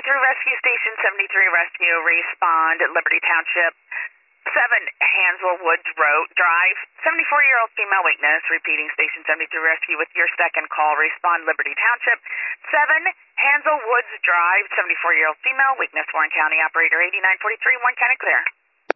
Rescue Station 73 Rescue, respond at Liberty Township. 7, Hansel Woods Drive, 74-year-old female weakness, repeating Station 73 Rescue with your second call, respond Liberty Township. 7, Hansel Woods Drive, 74-year-old female weakness, Warren County, operator 8943, Warren County clear.